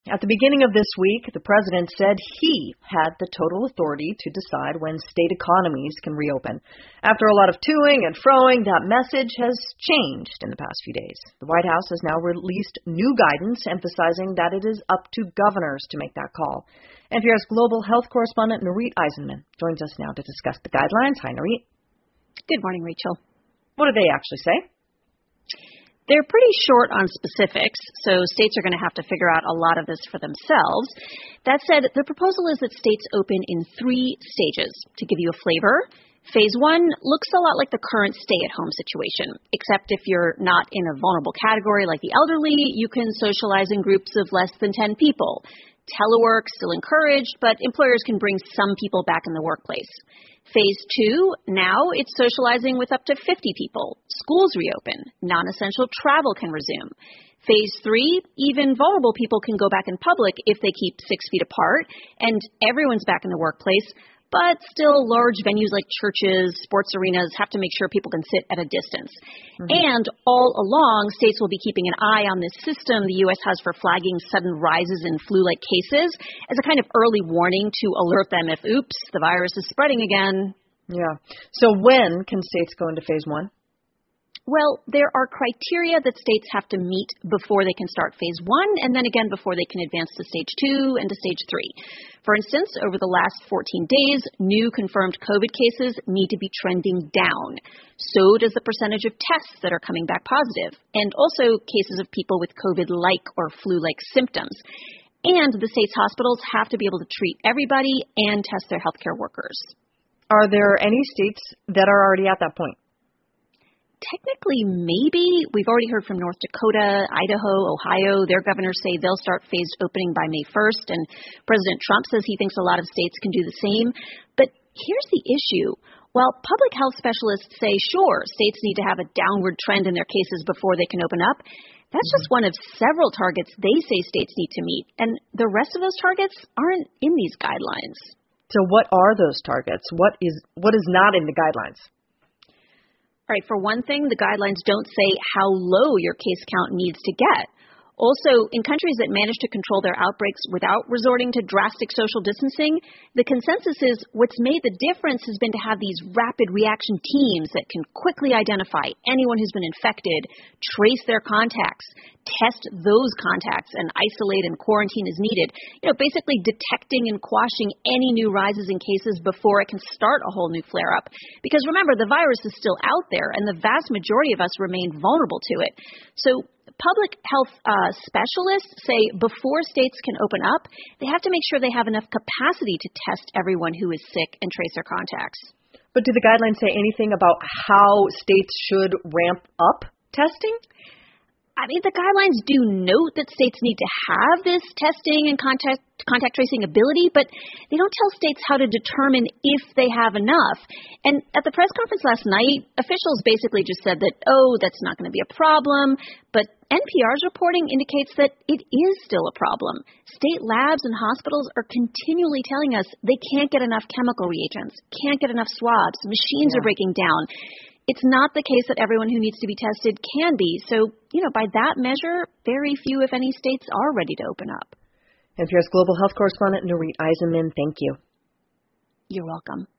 At the beginning of this week, the president said he had the total authority to decide when state economies can reopen. After a lot of toing and froing, that message has changed in the past few days. The White House has now released new guidance emphasizing that it is up to governors to make that call. NPR's global health correspondent Nurith Aizenman joins us now to discuss the guidelines. Hi, Nurith. Good morning, Rachel. What do they actually say? They're pretty short on specifics, so states are going to have to figure out a lot of this for themselves. That said, the proposal is that states open in 3 stages. To give you a flavor, Phase 1 looks a lot like the current stay-at-home situation, except if you're not in a vulnerable category like the elderly, you can socialize in groups of less than 10 people. Telework still encouraged, but employers can bring some people back in the workplace. Phase 2, now it's socializing with up to 50 people. Schools reopen. Non-essential travel can resume. Phase 3, even vulnerable people can go back in public if they keep 6 feet apart, and everyone's back in the workplace. But still, large venues like churches, sports arenas have to make sure people can sit at a distance. And all along, states will be keeping an eye on this system the U.S. has for flagging sudden rises in flu-like cases as a kind of early warning to alert them if, oops, the virus is spreading again. Yeah. So when can states go into Phase 1? Well, there are criteria that states have to meet before they can start Phase 1 and then again before they can advance to Stage 2 and to Stage 3. For instance, over the last 14 days, new confirmed COVID cases need to be trending down. So does the percentage of tests that are coming back positive, and also cases of people with COVID-like or flu-like symptoms. And the state's hospitals have to be able to treat everybody and test their healthcare workers. Are there any states that are already at that point? Technically, maybe. We've already heard from North Dakota, Idaho, Ohio. Their governors say they'll start phased opening by May 1st, and President Trump says he thinks a lot of states can do the same. But here's the issue. While public health specialists say, sure, states need to have a downward trend in their cases before they can open up, that's just one of several targets they say states need to meet, and the rest of those targets aren't in these guidelines. So what are those targets? What is not in the guidelines? All right, for one thing, the guidelines don't say how low your case count needs to get. Also, in countries that manage to control their outbreaks without resorting to drastic social distancing, the consensus is what's made the difference has been to have these rapid reaction teams that can quickly identify anyone who's been infected, trace their contacts, test those contacts, and isolate and quarantine as needed. Basically detecting and quashing any new rises in cases before it can start a whole new flare-up. Because remember, the virus is still out there, and the vast majority of us remain vulnerable to it. So public health specialists say before states can open up, they have to make sure they have enough capacity to test everyone who is sick and trace their contacts. But do the guidelines say anything about how states should ramp up testing? I mean, the guidelines do note that states need to have this testing and contact tracing ability, but they don't tell states how to determine if they have enough. And at the press conference last night, officials basically just said that, that's not going to be a problem. But NPR's reporting indicates that it is still a problem. State labs and hospitals are continually telling us they can't get enough chemical reagents, can't get enough swabs, machines are breaking down. It's not the case that everyone who needs to be tested can be. So, by that measure, very few, if any, states are ready to open up. NPR's global health correspondent Nurith Aizenman, thank you. You're welcome.